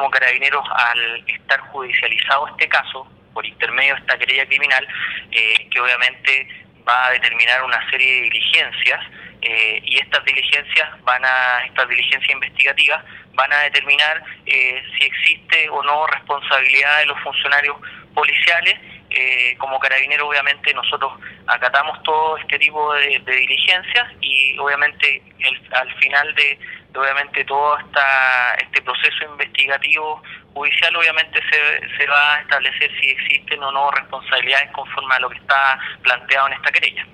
como Carabineros, al estar judicializado este caso, por intermedio de esta querella criminal, que obviamente va a determinar una serie de diligencias, y estas diligencias investigativas van a determinar si existe o no responsabilidad de los funcionarios policiales. Como Carabineros, obviamente, nosotros acatamos todo este tipo de diligencias y obviamente al final de obviamente todo este proceso investigativo judicial, obviamente se va a establecer si existen o no responsabilidades conforme a lo que está planteado en esta querella.